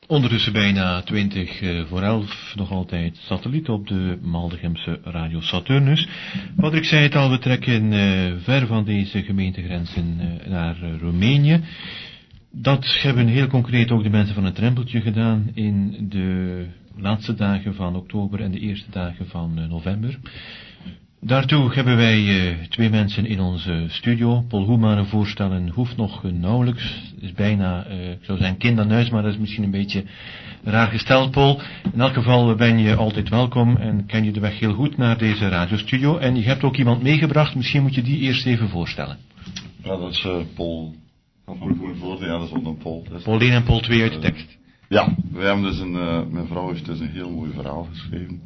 Ondertussen bijna 20 voor 11, nog altijd satelliet op de Maldegemse Radio Saturnus. Patrick zei het al, we trekken ver van deze gemeentegrenzen naar Roemenië. Dat hebben heel concreet ook de mensen van het Drempeltje gedaan in de laatste dagen van oktober en de eerste dagen van november. Daartoe hebben wij twee mensen in onze studio. Paul Hoemaren voorstellen hoeft nog nauwelijks. Het is bijna, ik zou zeggen kind aan huis, maar dat is misschien een beetje raar gesteld, Paul. In elk geval ben je altijd welkom en ken je de weg heel goed naar deze radiostudio. En je hebt ook iemand meegebracht, misschien moet je die eerst even voorstellen. Ja, dat is Paul. Ja, dat is ook een Paul. Paul 1 en Paul 2 uit de tekst. Ja, wij hebben dus mijn vrouw heeft dus een heel mooi verhaal geschreven.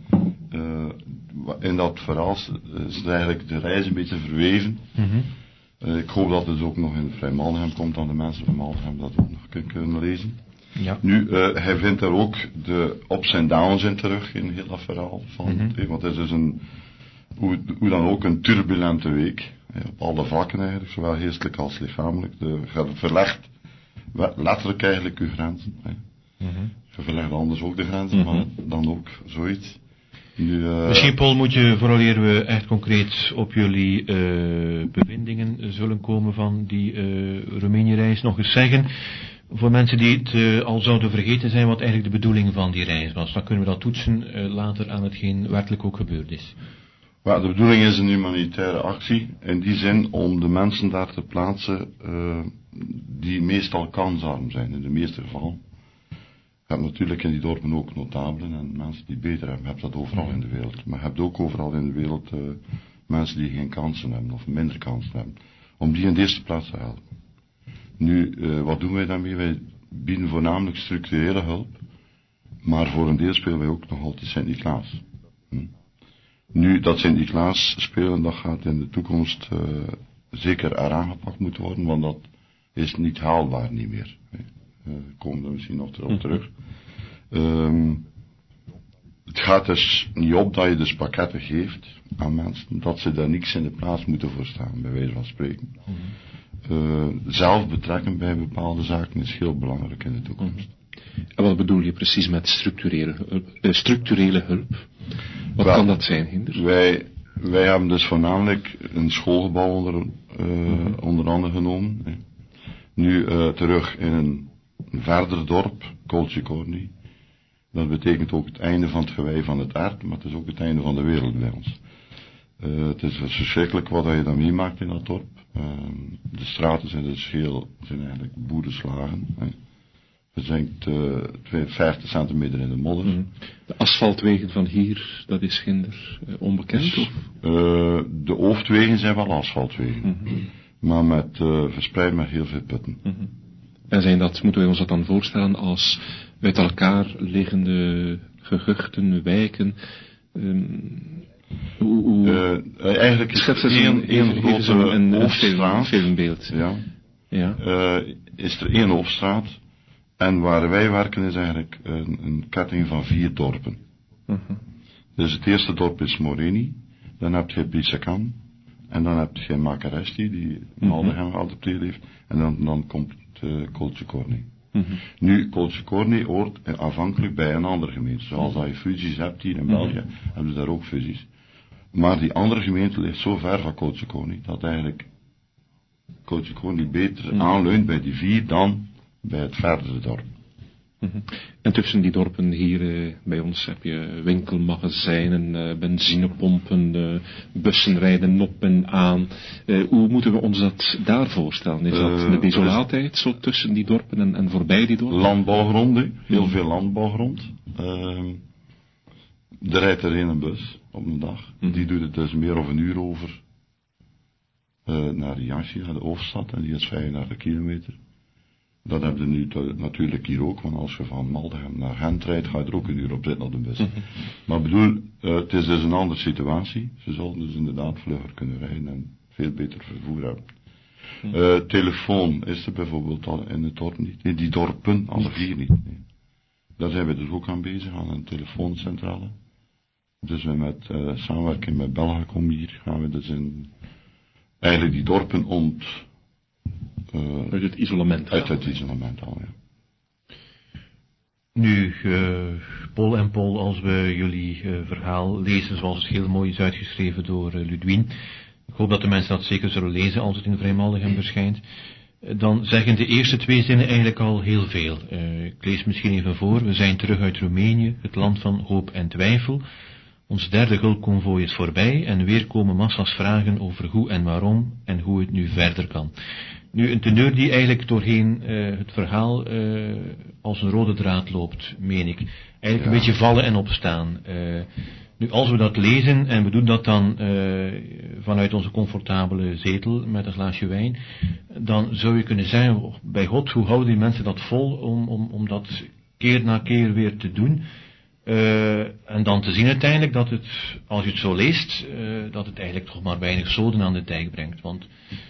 In dat verhaal is eigenlijk de reis een beetje verweven. Ik hoop dat het ook nog in Vrij Maldegem komt, dat de mensen van Maldegem dat ook nog kunnen lezen. Ja. Nu, hij vindt er ook de ups en downs in terug, in heel dat verhaal. Want het is dus hoe dan ook een turbulente week. Op alle vlakken eigenlijk, zowel geestelijk als lichamelijk. Je verlegt letterlijk eigenlijk je grenzen. Je verlegt anders ook de grenzen, maar dan ook zoiets. Nu, misschien, Paul, moet je, vooral eer we echt concreet op jullie bevindingen zullen komen van die Roemenië-reis, nog eens zeggen, voor mensen die het al zouden vergeten zijn, wat eigenlijk de bedoeling van die reis was. Dan kunnen we dat toetsen later aan hetgeen werkelijk ook gebeurd is. De bedoeling is een humanitaire actie, in die zin om de mensen daar te plaatsen die meestal kansarm zijn, in de meeste gevallen. Je hebt natuurlijk in die dorpen ook notabelen en mensen die beter hebben. Je hebt dat overal in de wereld. Maar je hebt ook overal in de wereld mensen die geen kansen hebben of minder kansen hebben. Om die in de eerste plaats te helpen. Nu, wat doen wij daarmee? Wij bieden voornamelijk structurele hulp. Maar voor een deel spelen wij ook nog altijd Sint-Niklaas. Nu, dat Sint-Niklaas spelen, dat gaat in de toekomst zeker eraan gepakt moeten worden. Want dat is niet haalbaar niet meer. Komen er misschien nog op terug. Het gaat dus niet op dat je dus pakketten geeft aan mensen, dat ze daar niks in de plaats moeten voor staan, bij wijze van spreken. Zelf betrekken bij bepaalde zaken is heel belangrijk in de toekomst. En wat bedoel je precies met structurele hulp? Wat kan dat zijn, Hinder? Wij hebben dus voornamelijk een schoolgebouw onder andere genomen. Nu terug in een verder dorp, Koltjekorni. Dat betekent ook het einde van het gewei van het aard, maar het is ook het einde van de wereld bij ons. Het is verschrikkelijk wat je dan meemaakt in dat dorp. De straten zijn dus zijn eigenlijk boerenslagen. We zijn 50 centimeter in de modder. De asfaltwegen van hier, dat is ginder onbekend? Dus, de hoofdwegen zijn wel asfaltwegen. Maar verspreid met heel veel putten. En moeten wij ons dat dan voorstellen als uit elkaar liggende gehuchten, wijken? Eigenlijk is er één grote hoofdstraat. Een beeld. Ja. Is er één hoofdstraat. En waar wij werken is eigenlijk een ketting van 4 dorpen. Dus het eerste dorp is Moreni. Dan heb je Bisakan. En dan heb je Makaresti, die Maldegem geadopteerd heeft. En dan komt Koltjekorni. Nu, Koltjekorni hoort aanvankelijk bij een andere gemeente. Zoals dat je fusies hebt hier in België, hebben ze daar ook fusies. Maar die andere gemeente ligt zo ver van Koltjekorni, dat eigenlijk Koltjekorni beter aanleunt bij die 4 dan bij het verdere dorp. En tussen die dorpen hier bij ons heb je winkelmagazijnen, benzinepompen, bussen rijden op en aan. Hoe moeten we ons dat daar voorstellen? Is dat de desolaatheid zo tussen die dorpen en voorbij die dorpen? Landbouwgronden, heel veel landbouwgrond. Er rijdt er een bus op een dag. Die doet het dus meer of een uur over naar Riachi, naar de hoofdstad, en die is 35 kilometer. Dat hebben we nu natuurlijk hier ook, want als je van Maldegem naar Gent rijdt, ga je er ook een uur op zitten op de bus. Maar bedoel, het is dus een andere situatie. Ze zullen dus inderdaad vlugger kunnen rijden en veel beter vervoer hebben. Telefoon is er bijvoorbeeld al in het dorp niet. In die dorpen, alle 4 niet. Nee. Daar zijn we dus ook aan bezig, aan een telefooncentrale. Dus we met samenwerking met Belgacom hier gaan we dus eigenlijk die dorpen uit het isolement. Uit het isolement al, ja. Paul en Paul, als we jullie verhaal lezen, zoals het heel mooi is uitgeschreven door Ludwien, ik hoop dat de mensen dat zeker zullen lezen als het in Vrij Maldegem verschijnt, dan zeggen de eerste 2 zinnen eigenlijk al heel veel. Ik lees misschien even voor. We zijn terug uit Roemenië, het land van hoop en twijfel. Ons 3e hulpconvooi is voorbij en weer komen massa's vragen over hoe en waarom en hoe het nu verder kan. Nu, een teneur die eigenlijk doorheen het verhaal als een rode draad loopt, meen ik. Eigenlijk een beetje vallen en opstaan. Nu, als we dat lezen en we doen dat dan vanuit onze comfortabele zetel met een glaasje wijn, dan zou je kunnen zeggen, bij God, hoe houden die mensen dat vol om dat keer na keer weer te doen? En dan te zien uiteindelijk dat het, als je het zo leest, dat het eigenlijk toch maar weinig zoden aan de dijk brengt. Want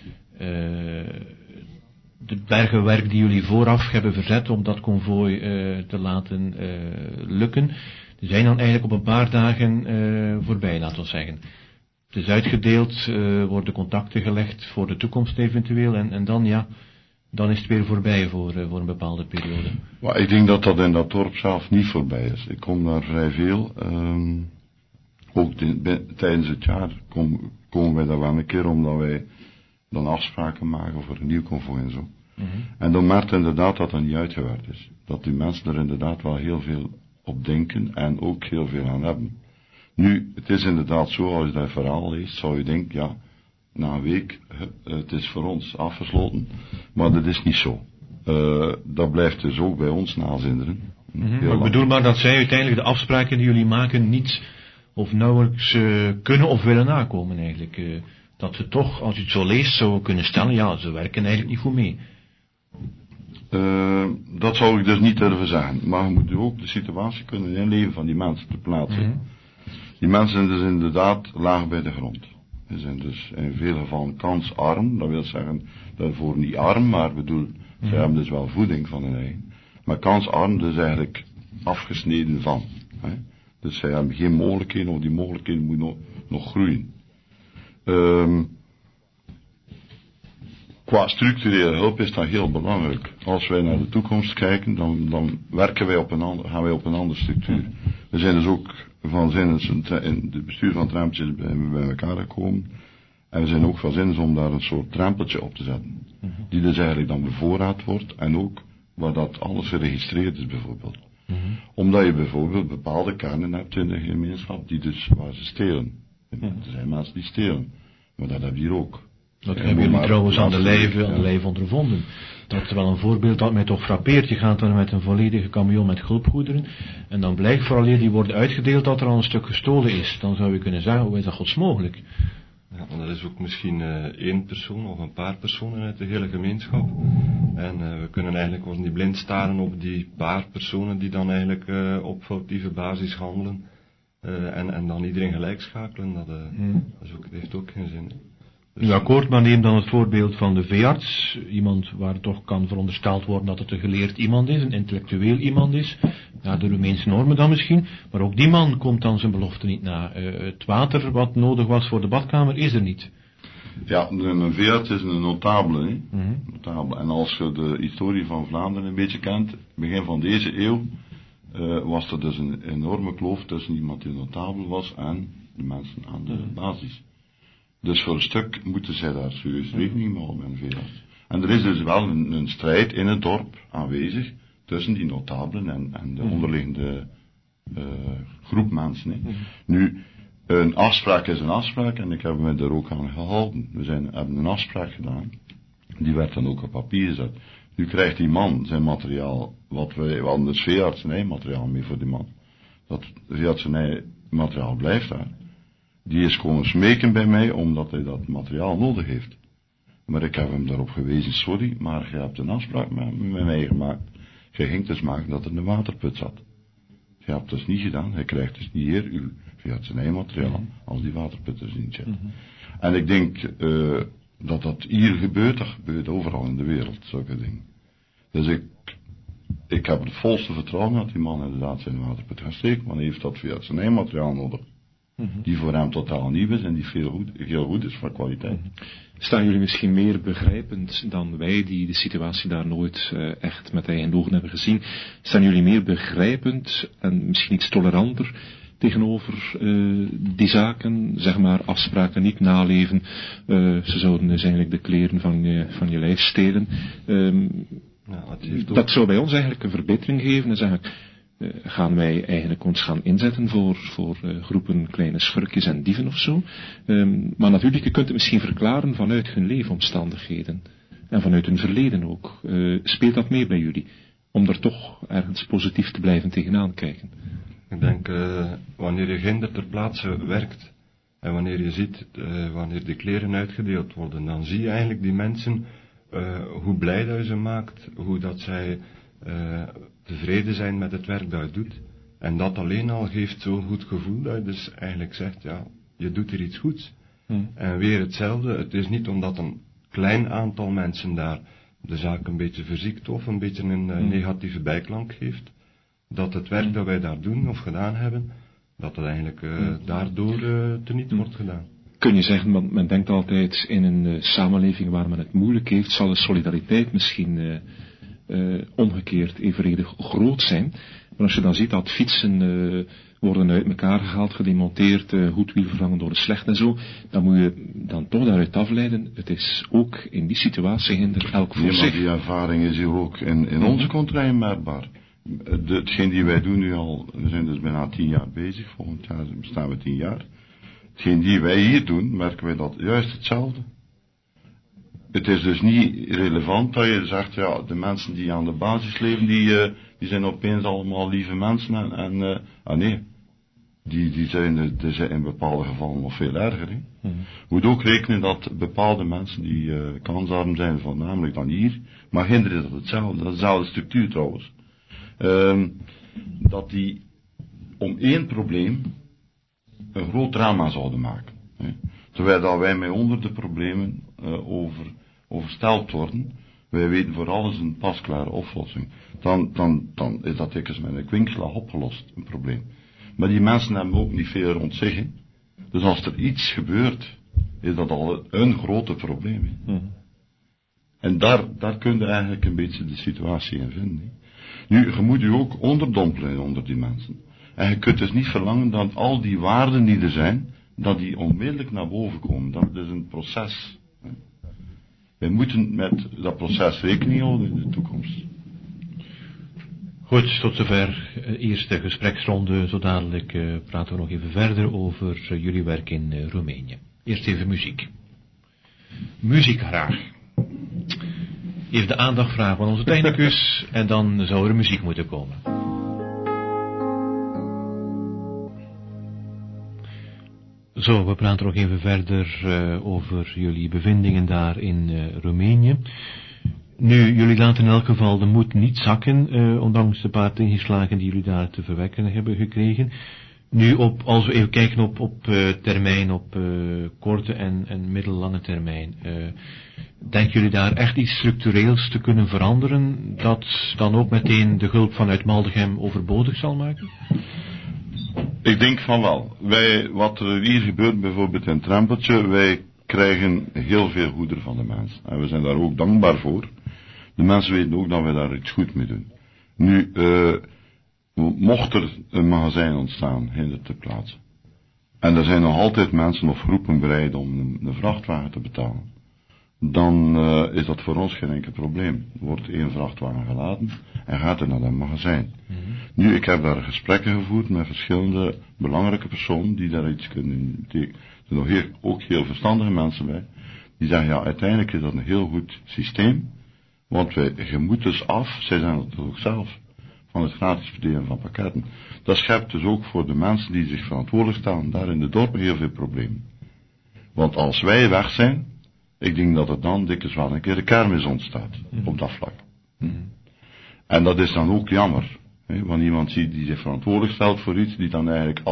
de bergen werk die jullie vooraf hebben verzet om dat konvooi te laten lukken, die zijn dan eigenlijk op een paar dagen voorbij, laten we zeggen. Het is uitgedeeld, worden contacten gelegd voor de toekomst eventueel, en dan is het weer voorbij voor een bepaalde periode. Maar ik denk dat dat in dat dorp zelf niet voorbij is. Ik kom daar vrij veel. Ook tijdens het jaar komen wij daar wel een keer, omdat wij dan afspraken maken voor een nieuw konvooi en zo. Mm-hmm. En dan merkt inderdaad dat dat niet uitgewerkt is. Dat die mensen er inderdaad wel heel veel op denken en ook heel veel aan hebben. Nu, het is inderdaad zo, als je dat verhaal leest, zou je denken, ja, na een week, het is voor ons afgesloten. Maar dat is niet zo. Dat blijft dus ook bij ons nazinderen. Mm-hmm. Maar ik bedoel maar dat zij uiteindelijk de afspraken die jullie maken niet of nauwelijks kunnen of willen nakomen eigenlijk. Dat ze toch, als je het zo leest, zou kunnen stellen, ja, ze werken eigenlijk niet goed mee. Dat zou ik dus niet durven zeggen. Maar je moet ook de situatie kunnen inleven van die mensen te plaatsen. Mm-hmm. Die mensen zijn dus inderdaad laag bij de grond. Ze zijn dus in veel gevallen kansarm. Dat wil zeggen, daarvoor niet arm, maar bedoel, ze hebben dus wel voeding van hun eigen. Maar kansarm, dus eigenlijk afgesneden van. Hè? Dus zij hebben geen mogelijkheden, of die mogelijkheden moeten nog groeien. Qua structurele hulp is dat heel belangrijk. Als wij naar de toekomst kijken, dan werken wij gaan wij op een andere structuur. We zijn dus ook van zin, in de bestuur van trampjes bij elkaar gekomen. En we zijn ook van zin om daar een soort trampeltje op te zetten. Die dus eigenlijk dan bevoorraad wordt en ook waar dat alles geregistreerd is bijvoorbeeld. Omdat je bijvoorbeeld bepaalde kernen hebt in de gemeenschap die dus waar ze stelen. Er zijn mensen die stelen. Maar dat heb je hier ook. Dat hebben jullie trouwens aan de lijf ondervonden. Dat is wel een voorbeeld dat mij toch frappeert. Je gaat dan met een volledige camion met hulpgoederen en dan blijkt vooraleer die worden uitgedeeld dat er al een stuk gestolen is. Dan zou je kunnen zeggen, hoe is dat godsmogelijk? Ja, want dat is ook misschien 1 persoon of een paar personen uit de hele gemeenschap. En we kunnen eigenlijk ons niet blind staren op die paar personen die dan eigenlijk op foutieve basis handelen. En dan iedereen gelijk schakelen. Dat heeft ook geen zin. Dus nu akkoord, maar neem dan het voorbeeld van de veearts. Iemand waar toch kan verondersteld worden dat het een geleerd iemand is, een intellectueel iemand is. Ja, de Roemeense normen dan misschien. Maar ook die man komt dan zijn belofte niet na. Het water wat nodig was voor de badkamer is er niet. Ja, een veearts is een notabele. Hè? Notabele. En als je de historie van Vlaanderen een beetje kent, begin van deze eeuw, was er dus een enorme kloof tussen iemand die notabel was en de mensen aan de basis. Dus voor een stuk moeten zij daar serieus rekening mee houden met een veearts. En er is dus wel een strijd in het dorp aanwezig tussen die notabelen en de onderliggende groep mensen. Hè. Nu, een afspraak is een afspraak en ik heb me er ook aan gehouden. We hebben een afspraak gedaan. Die werd dan ook op papier gezet. Nu krijgt die man zijn materiaal, we hadden dus veeartsenijmateriaal mee voor die man. Dat veeartsenijmateriaal blijft daar. Die is komen smeken bij mij, omdat hij dat materiaal nodig heeft. Maar ik heb hem daarop gewezen, sorry, maar je hebt een afspraak met mij gemaakt. Je ging dus maken dat er een waterput zat. Je hebt dus niet gedaan, hij krijgt dus niet hier uw veeartsenijmateriaal, als die waterput er niet zit. En ik denk, dat hier gebeurt, dat gebeurt overal in de wereld, zulke dingen. Dus ik heb het volste vertrouwen dat die man inderdaad zijn waterput gaat steken, want hij heeft dat veeartsenijmateriaal nodig. Die voor hem totaal nieuw is en die heel goed is van kwaliteit. Staan jullie misschien meer begrijpend dan wij, die de situatie daar nooit echt met eigen ogen hebben gezien? Staan jullie meer begrijpend en misschien iets toleranter tegenover die zaken, zeg maar afspraken niet naleven, ze zouden dus eigenlijk de kleren van je lijf stelen. Dat zou bij ons eigenlijk een verbetering geven en zeggen, gaan wij eigenlijk ons gaan inzetten voor groepen kleine schurkjes en dieven of zo. Maar natuurlijk, je kunt het misschien verklaren vanuit hun leefomstandigheden en vanuit hun verleden ook. Speelt dat mee bij jullie? Om er toch ergens positief te blijven tegenaan kijken. Ik denk, wanneer je ginder ter plaatse werkt en wanneer je ziet, wanneer de kleren uitgedeeld worden, dan zie je eigenlijk die mensen, hoe blij dat je ze maakt, hoe dat zij tevreden zijn met het werk dat je doet. En dat alleen al geeft zo'n goed gevoel dat je dus eigenlijk zegt, ja, je doet er iets goeds. En weer hetzelfde, het is niet omdat een klein aantal mensen daar de zaak een beetje verziekt of een beetje een negatieve bijklank geeft, dat het werk dat wij daar doen of gedaan hebben, dat het eigenlijk daardoor teniet wordt gedaan. Kun je zeggen, want men denkt altijd in een samenleving waar men het moeilijk heeft, zal de solidariteit misschien omgekeerd evenredig groot zijn. Maar als je dan ziet dat fietsen worden uit elkaar gehaald, gedemonteerd, goed wiel vervangen door de slecht en zo, dan moet je dan toch daaruit afleiden, het is ook in die situatie hinder elk voor zich. Maar die ervaring is hier ook in onze contrij merkbaar. Hetgeen die wij doen nu al, we zijn dus bijna 10 jaar bezig, volgend jaar bestaan we 10 jaar. Hetgeen die wij hier doen, merken wij dat juist hetzelfde. Het is dus niet relevant dat je zegt, ja, de mensen die aan de basis leven, die zijn opeens allemaal lieve mensen nee. Die zijn in bepaalde gevallen nog veel erger. Hè. Je moet ook rekenen dat bepaalde mensen die kansarm zijn, voornamelijk dan hier, maar hinder is dat hetzelfde, dat is dezelfde structuur trouwens. Dat die om één probleem een groot drama zouden maken. Hè. Terwijl dat wij met honderden problemen oversteld worden, wij weten voor alles een pasklare oplossing. Dan is dat dikwijls met een kwinkslag opgelost, een probleem. Maar die mensen hebben ook niet veel rond zich. Hè. Dus als er iets gebeurt, is dat al een grote probleem. Hè. En daar kun je eigenlijk een beetje de situatie in vinden. Hè. Nu, je moet je ook onderdompelen onder die mensen. En je kunt dus niet verlangen dat al die waarden die er zijn, dat die onmiddellijk naar boven komen. Dat is een proces. Wij moeten met dat proces rekening houden in de toekomst. Goed, tot zover eerste gespreksronde. Zo dadelijk praten we nog even verder over jullie werk in Roemenië. Eerst even muziek. Muziek graag. Even de aandacht vragen van onze technicus en dan zou er muziek moeten komen. Zo, we praten nog even verder over jullie bevindingen daar in Roemenië. Nu, jullie laten in elk geval de moed niet zakken, ondanks de paar tegenslagen die jullie daar te verwerken hebben gekregen. Nu, als we even kijken op termijn, op korte en middellange termijn, denken jullie daar echt iets structureels te kunnen veranderen, dat dan ook meteen de hulp vanuit Maldegem overbodig zal maken? Ik denk van wel. Wat er hier gebeurt bijvoorbeeld in Trempeltje, wij krijgen heel veel goederen van de mensen. En we zijn daar ook dankbaar voor. De mensen weten ook dat wij daar iets goed mee doen. Nu, mocht er een magazijn ontstaan, hinder te plaatsen. En er zijn nog altijd mensen of groepen bereid om een vrachtwagen te betalen. Dan is dat voor ons geen enkel probleem. Er wordt 1 vrachtwagen geladen en gaat er naar dat magazijn. Nu, ik heb daar gesprekken gevoerd met verschillende belangrijke personen die daar iets kunnen betekenen. Er zijn nog ook heel verstandige mensen bij. Die zeggen, ja, uiteindelijk is dat een heel goed systeem. Want je moet dus af, zij zijn het ook zelf, van het gratis verdelen van pakketten. Dat schept dus ook voor de mensen die zich verantwoordelijk staan, daar in de dorpen heel veel problemen. Want als wij weg zijn, ik denk dat er dan dikwijls wel een keer de kermis ontstaat, op dat vlak. En dat is dan ook jammer. Hè, want iemand ziet die zich verantwoordelijk stelt voor iets, die dan eigenlijk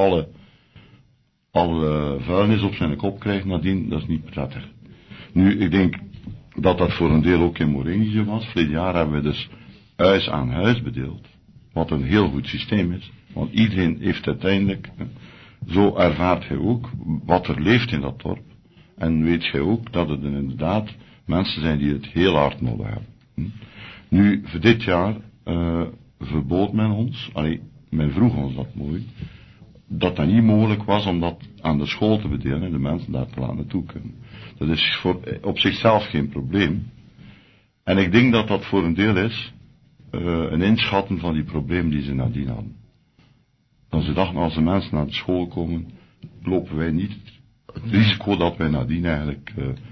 alle vuilnis op zijn kop krijgt nadien, dat is niet prettig. Nu, ik denk dat dat voor een deel ook in Morenië was. Vorig jaar hebben we dus huis aan huis bedeeld. Wat een heel goed systeem is. Want iedereen heeft uiteindelijk, zo ervaart hij ook, wat er leeft in dat dorp. En weet jij ook dat het inderdaad mensen zijn die het heel hard nodig hebben. Nu, voor dit jaar verbood men ons, men vroeg ons dat mooi, dat niet mogelijk was om dat aan de school te bedelen en de mensen daar te laten naartoe kunnen. Dat is op zichzelf geen probleem. En ik denk dat dat voor een deel is een inschatten van die problemen die ze nadien hadden. Dan ze dachten, als de mensen naar de school komen, lopen wij niet het risico dat wij nadien eigenlijk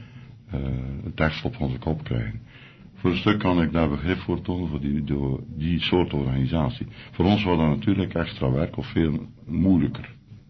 het tekst op onze kop krijgen. Voor een stuk kan ik daar begrip voor tonen voor die soort organisatie. Voor ons was dat natuurlijk extra werk of veel moeilijker.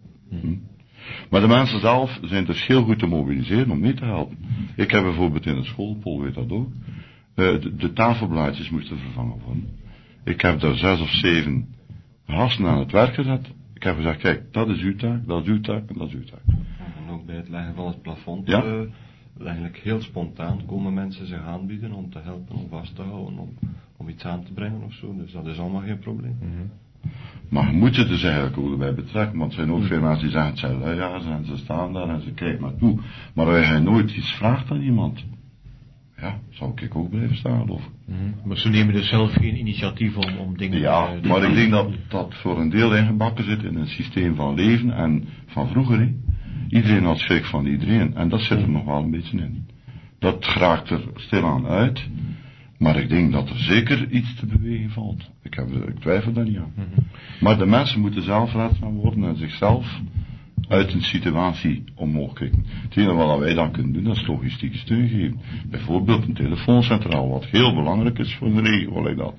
Maar de mensen zelf zijn dus heel goed te mobiliseren om mee te helpen. Ik heb bijvoorbeeld in de school, Paul weet dat ook, de tafelblaadjes moesten vervangen worden. Ik heb daar 6 of 7 gasten aan het werk gezet. Ik heb gezegd, kijk, dat is uw taak, dat is uw taak en dat is uw taak. En ook bij het leggen van het plafond, ja? Eigenlijk heel spontaan komen mensen zich aanbieden om te helpen, om vast te houden, om iets aan te brengen of zo. Dus dat is allemaal geen probleem. Maar je moet je dus eigenlijk ook erbij betrekken, want er zijn ook veel mensen die zeggen, het zijn luiaars en ze staan daar en ze kijken maar toe. Maar als je nooit iets vraagt aan iemand, ja, zou ik ook blijven staan, of. Maar ze nemen dus zelf geen initiatief om dingen ja, te maar ik denk dat dat voor een deel ingebakken zit in een systeem van leven en van vroeger, hè. Iedereen had schrik van iedereen en dat zit er nog wel een beetje in. Dat geraakt er stilaan uit, maar ik denk dat er zeker iets te bewegen valt. Ik twijfel daar niet aan. Maar de mensen moeten zelf raadzaam worden en zichzelf uit een situatie omhoog kijken. Het enige wat wij dan kunnen doen, dat is logistieke steun geven. Bijvoorbeeld een telefooncentraal, wat heel belangrijk is voor een regio, like dat.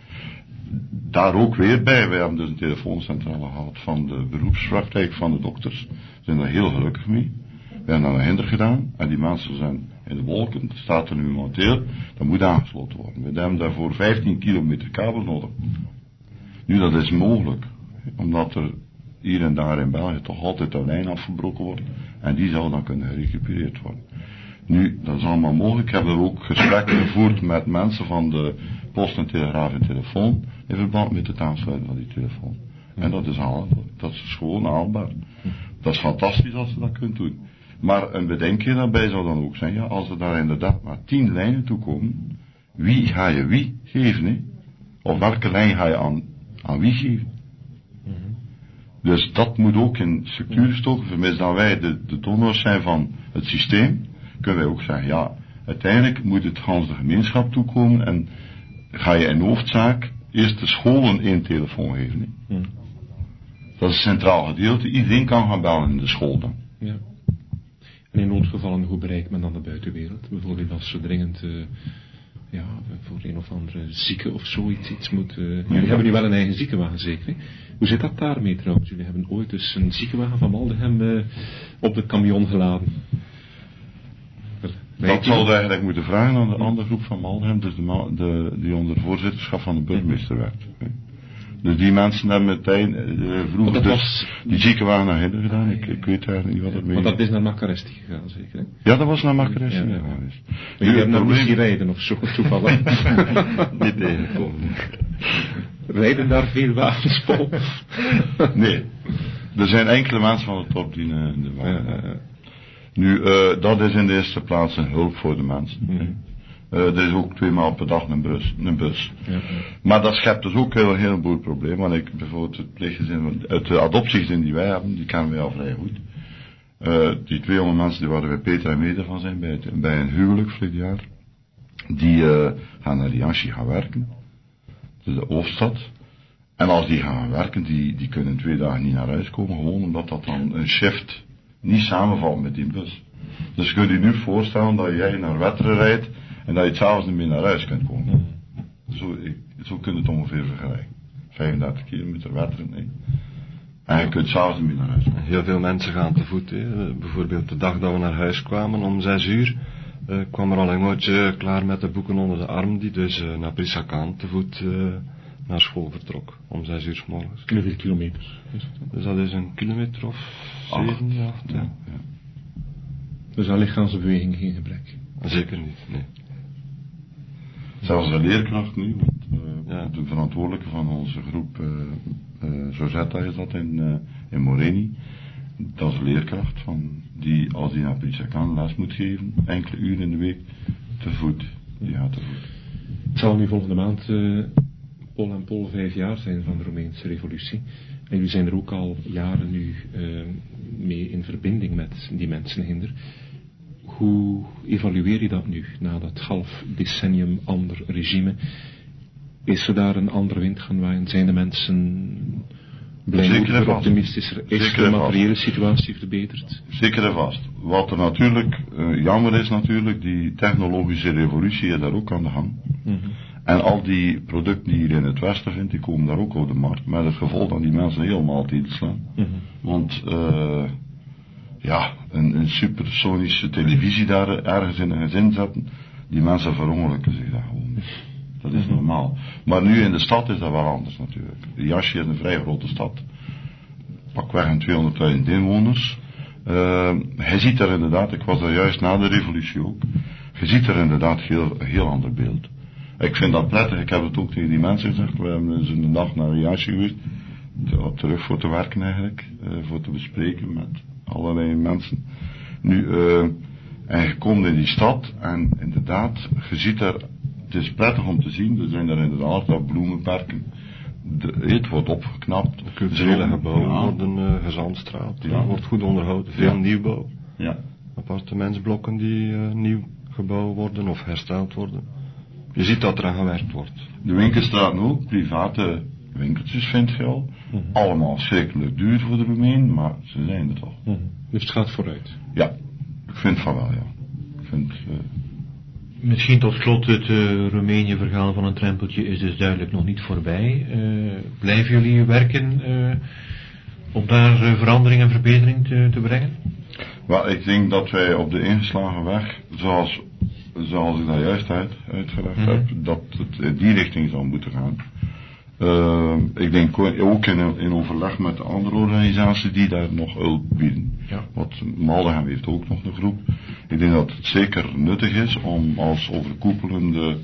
Daar ook weer bij, wij hebben dus een telefooncentrale gehad van de beroepspraktijk van de dokters. We zijn daar heel gelukkig mee. We hebben daar een hinder gedaan en die mensen zijn in de wolken, er staat er nu momenteel, dat moet aangesloten worden. We hebben daarvoor 15 kilometer kabel nodig. Nu, dat is mogelijk, omdat er hier en daar in België toch altijd de lijn afgebroken wordt en die zou dan kunnen gerecupereerd worden. Nu, dat is allemaal mogelijk. Ik heb er ook gesprekken gevoerd met mensen van de post en telegraaf en telefoon in verband met het aansluiten van die telefoon. En dat is haalbaar. Dat is gewoon haalbaar. Dat is fantastisch als ze dat kunt doen. Maar een bedenkje daarbij zou dan ook zijn, ja, als er daar inderdaad maar 10 lijnen toe komen, wie ga je wie geven, hè? Of welke lijn ga je aan wie geven? Dus dat moet ook in structuur gestoken, vermits dat wij de donors zijn van het systeem, kunnen wij ook zeggen, ja, uiteindelijk moet het gans de gemeenschap toekomen en ga je in hoofdzaak eerst de scholen 1 telefoon geven. Hè? Dat is een centraal gedeelte, iedereen kan gaan bellen in de school dan. Ja. En in noodgevallen, hoe bereikt men dan de buitenwereld? Bijvoorbeeld als zo dringend, voor een of andere zieke of zoiets iets moet... Jullie hebben nu wel een eigen ziekenwagen zeker, hè? Hoe zit dat daarmee trouwens? Jullie hebben ooit dus een ziekenwagen van Maldegem op de camion geladen. Dat zou je eigenlijk moeten vragen aan de andere groep van Maldegem, dus die onder voorzitterschap van de burgemeester werkt. Dus die mensen hebben meteen vroeger dus die ziekenwagen naar Hinder gedaan. Ik weet eigenlijk niet wat het mee is. Want dat is naar Makaresti gegaan zeker, hè? Ja, dat was naar Makaresti gegaan. Maar jullie hebben naar misschien rijden of zo, toevallig. Niet tegenkomen. Rijden daar veel wagens vol? Nee. Er zijn enkele mensen van het top die in de wagen. Nu, dat is in de eerste plaats een hulp voor de mensen. Er is ook 2 maal per dag een bus. Ja. Maar dat schept dus ook een heleboel problemen. Want bijvoorbeeld het pleeggezin, de adoptiegezin die wij hebben, die kennen wij al vrij goed. Die 2 jonge mensen die waar wij Peter en Mede van zijn bij een huwelijk vorig jaar. Die gaan naar Rianchi gaan werken. Dus de hoofdstad. En als die gaan werken, die kunnen 2 dagen niet naar huis komen. Gewoon omdat dat dan een shift niet samenvalt met die bus. Dus kun je je nu voorstellen dat jij naar Wetteren rijdt en dat je het s'avonds niet meer naar huis kunt komen. Zo kun je het ongeveer vergelijken. 35 kilometer Wetteren, nee. En je kunt s'avonds niet meer naar huis komen. Heel veel mensen gaan te voet. Bijvoorbeeld de dag dat we naar huis kwamen om 6 uur, kwam er al een mootje klaar met de boeken onder de arm, die dus naar Brissakaan te voet naar school vertrok. Om 6 uur 's morgens. Hoeveel kilometers? Dus dat is een kilometer of 7, 8. Ja. Dus aan lichaamsbeweging geen gebrek? Zeker niet, nee. Zelfs de leerkracht nu, want de verantwoordelijke van onze groep, Josetta is dat in Moreni, dat is de leerkracht, die, als hij naar Pritsakan les moet geven, enkele uren in de week, te voet. Die gaat te voet. Het zal nu volgende maand Pol en Pol 5 jaar zijn van de Roemeense revolutie. En jullie zijn er ook al jaren nu mee in verbinding met die mensenhinder. Hoe evalueer je dat nu, na dat half decennium ander regime? Is er daar een andere wind gaan waaien? Zijn de mensen blijmoediger, optimistischer? Is de materiële situatie verbeterd? Zeker en vast. Wat er natuurlijk jammer is natuurlijk, die technologische revolutie is daar ook aan de gang. En al die producten die je in het Westen vindt, die komen daar ook op de markt. Met het gevolg dat die mensen helemaal te slaan. Want een supersonische televisie daar ergens in een gezin zetten, die mensen verongelukken zich daar gewoon. Dat is normaal. Maar nu in de stad is dat wel anders natuurlijk. Jasje is een vrij grote stad. Pakweg een 200.000 inwoners. Hij ziet daar inderdaad, ik was daar juist na de revolutie ook, je ziet er inderdaad een heel ander beeld. Ik vind dat prettig, ik heb het ook tegen die mensen gezegd, we hebben dus een dag naar Jasje geweest, terug voor te werken eigenlijk, voor te bespreken met allerlei mensen. Nu, en je komt in die stad en inderdaad, je ziet daar, het is prettig om te zien, er zijn daar inderdaad wat bloemenperken. Het wordt opgeknapt. De culturele gebouwen worden gezandstraald. Wordt goed onderhouden. Veel nieuwbouw. Ja. Appartementsblokken die nieuw gebouwd worden of hersteld worden. Je ziet dat er aan gewerkt wordt. De winkelstraten ook, private winkeltjes vind je al. Allemaal schrikkelijk duur voor de Roemeen, maar ze zijn er toch. Dus het gaat vooruit. Ja, ik vind van wel, ja. Ik vind... Misschien tot slot, het Roemenië-verhaal van een trempeltje is dus duidelijk nog niet voorbij. Blijven jullie werken om daar verandering en verbetering te brengen? Wel, ik denk dat wij op de ingeslagen weg, zoals ik dat juist uitgelegd heb, dat het in die richting zou moeten gaan. Ik denk ook in overleg met de andere organisaties die daar nog hulp bieden. Ja. Want Maldegem heeft ook nog een groep. Ik denk dat het zeker nuttig is om als overkoepelend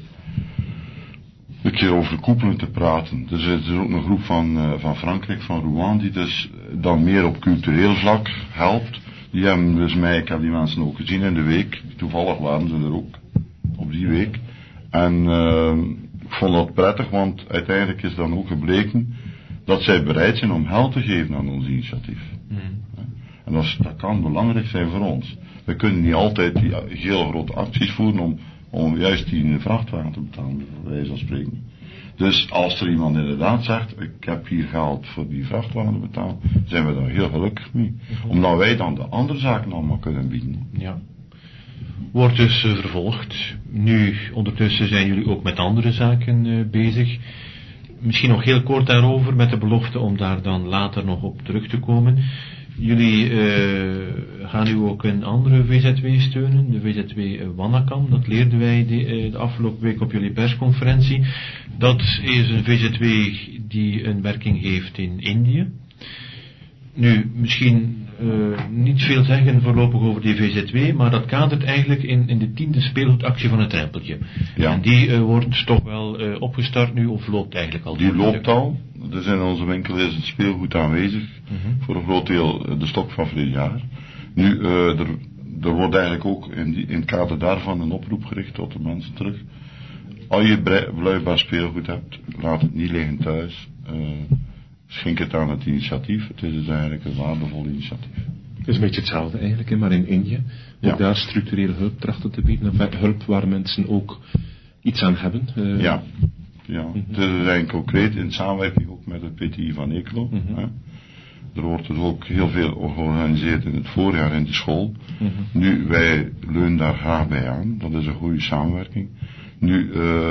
te praten. Er is ook een groep van Frankrijk, van Rouen, die dus dan meer op cultureel vlak helpt. Die hebben dus ik heb die mensen ook gezien in de week. Toevallig waren ze er ook op die week. En ik vond dat prettig, want uiteindelijk is dan ook gebleken dat zij bereid zijn om geld te geven aan ons initiatief. En dat kan belangrijk zijn voor ons. We kunnen niet altijd die heel grote acties voeren om juist die vrachtwagen te betalen, bij wijze van spreken. Dus als er iemand inderdaad zegt, ik heb hier geld voor die vrachtwagen te betalen, zijn we daar heel gelukkig mee. Omdat wij dan de andere zaken allemaal kunnen bieden. Ja. Wordt dus vervolgd. Nu, ondertussen zijn jullie ook met andere zaken bezig. Misschien nog heel kort daarover, met de belofte om daar dan later nog op terug te komen. Jullie gaan nu ook een andere VZW steunen, de VZW Wanakam. Dat leerden wij de afgelopen week op jullie persconferentie. Dat is een VZW die een werking heeft in Indië. Nu, misschien niet veel zeggen voorlopig over die VZW, maar dat kadert eigenlijk in de 10e speelgoedactie van het Trempeltje. Ja. En die wordt toch wel opgestart nu, of loopt eigenlijk al? Die loopt al. Dus in onze winkel is het speelgoed aanwezig. Voor een groot deel de stok van vorig jaar. Nu, er wordt eigenlijk ook in het kader daarvan een oproep gericht tot de mensen terug. Als je bruikbaar speelgoed hebt, laat het niet liggen thuis. Schenk het aan het initiatief. Het is dus eigenlijk een waardevol initiatief. Het is een beetje hetzelfde eigenlijk, maar in Indië. Ook daar structurele hulp trachten te bieden. Hulp waar mensen ook iets aan hebben. Ja. Het is eigenlijk concreet in samenwerking ook met het PTI van Eeklo. Er wordt dus ook heel veel georganiseerd in het voorjaar in de school. Nu, wij leunen daar graag bij aan. Dat is een goede samenwerking. Nu,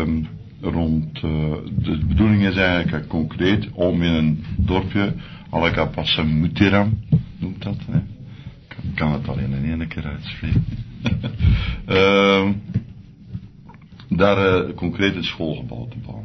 de bedoeling is eigenlijk concreet om in een dorpje, Alaka Passamutiram, noemt dat. Hè? Ik kan het alleen in één keer uitspreken. Daar concreet het schoolgebouw te bouwen.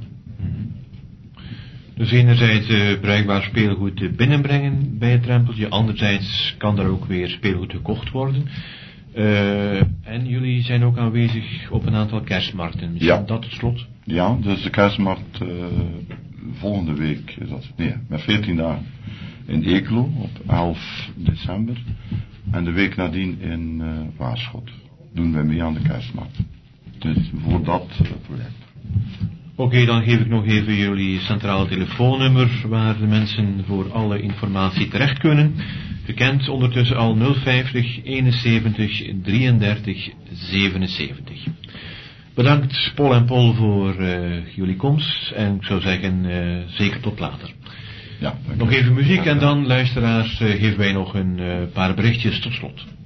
Dus enerzijds bruikbaar speelgoed binnenbrengen bij het Trempeltje, anderzijds kan er ook weer speelgoed gekocht worden. En jullie zijn ook aanwezig op een aantal kerstmarkten. Misschien dat tot slot? Ja, dus de kerstmarkt volgende week is dat. Nee, met 14 dagen in Eeklo op 11 december. En de week nadien in Waarschot doen wij mee aan de kerstmarkt. Dus voor dat project. Oké, dan geef ik nog even jullie centrale telefoonnummer waar de mensen voor alle informatie terecht kunnen. Je kent ondertussen al 050 71 33 77. Bedankt Paul en Paul voor jullie komst en ik zou zeggen zeker tot later. Ja, nog even muziek en dan luisteraars geven wij nog een paar berichtjes tot slot.